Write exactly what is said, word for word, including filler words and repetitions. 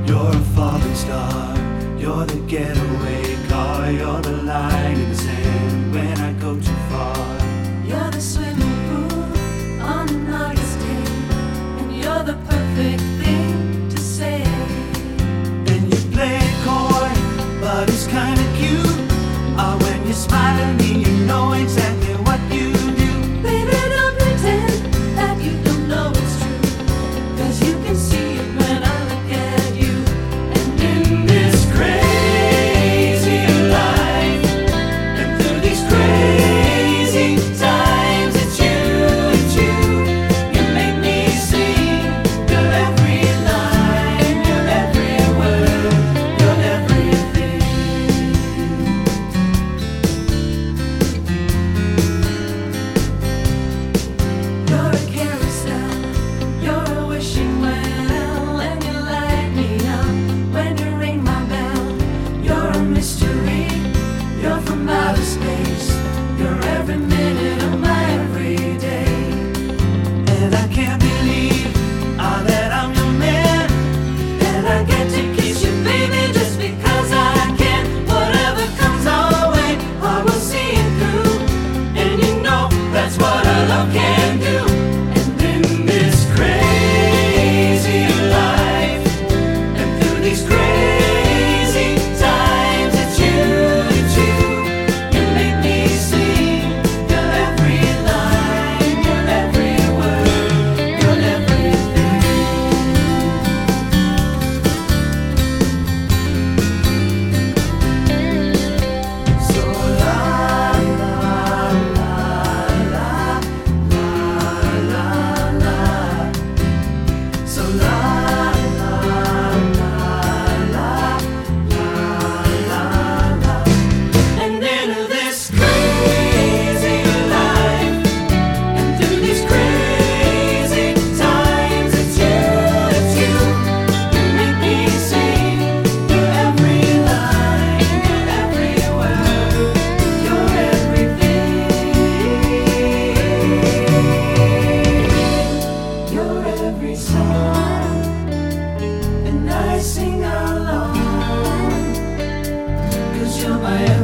You're a falling star, you're the getaway car, you're the line in the sand when I go too far. You're the swimming pool on an August day, and you're the perfect thing to say. And you play it coy, but it's kinda cute. Ah, when you smile at me, you know exactly what you do. Baby, don't pretend that you don't know it's true, 'cause you can see it when I look at you. And in this crazy life, and through these crazy times, it's you, it's you. You make me sing your every line, your every word, your everything. You're a carousel, you're a wishing well, and you light me up when you ring my bell. You're a mystery, you're from outer space, you're every minute of my everyday. And I can't believe ah, that I'm your man, And I get to kiss you, baby, just because I can. Whatever comes our way, I will see it through, and you know that's what our love can do. And in this crazy life, and through these crazy times, it's you, it's you. You make me sing your every line, your every word, your everything. so la la la la la la la. So la la la la la la la. And into this crazy life, and through these crazy times, it's you, it's you. You make me sing your every line, your every word, your everything, your every song, and I sing along, 'cause you're my everything.